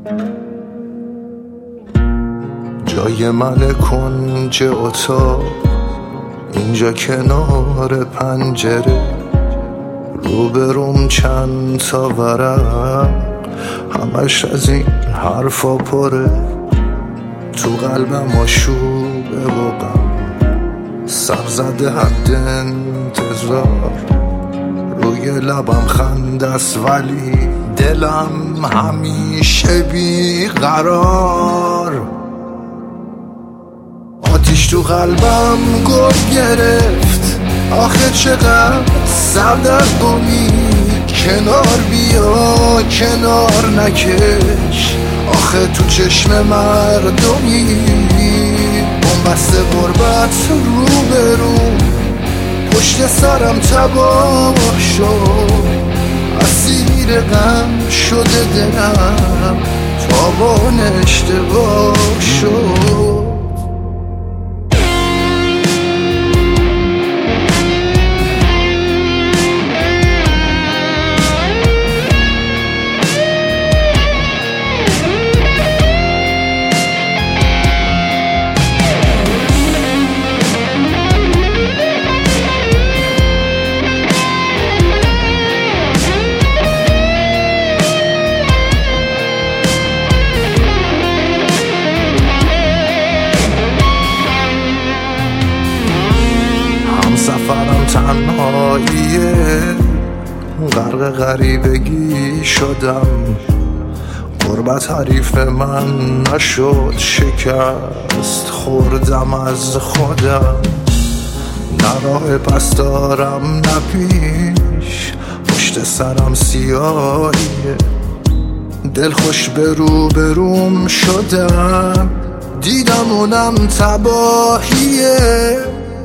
جای من کنج اتاق، اینجا کنار پنجره، روبروم چند تا ورق، همش از این حرفا پره. تو قلبم آشوبه و غم، سر زده حد انتظار، روی لبم خنده است ولی دلم همیشه بیقرار. آتیش تو قلبم گل گرفت، آخه چقدر سردرگمی. کنار بیا کنار نکش، آخه تو چشم مردمی. بنبست غربت روبروم، پشت سرم تباه شد. اسیر غم شده دلم، تابان اشتباه شد. سفرم تنهاییه، غرق غریبگی شدم. غربت حریف من نشد، شکست خوردم از خودم. نه راه پس دارم نه پیش، پشت سرم سیاهیه. دل خوش به روبروم شدم، دیدم اونم تباهیه.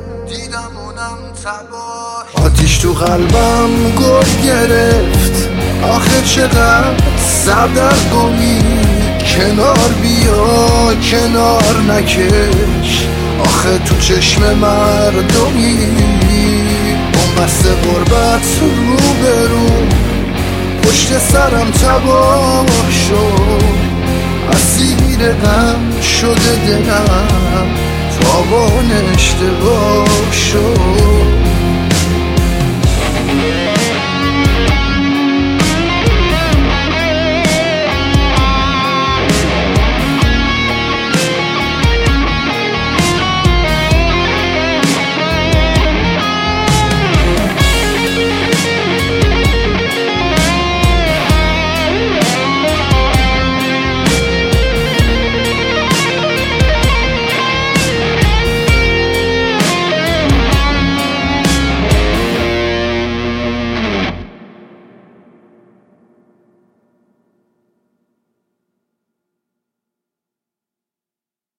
آتیش تو قلبم گل گرفت، آخه چقدر سردرگمی. کنار بیا کنار نکش، آخه تو چشم مردمی. بنبست غربت روبروم، پشت سرم تباه شد. اسیر غم شده دلم، تابان اشتباه شد.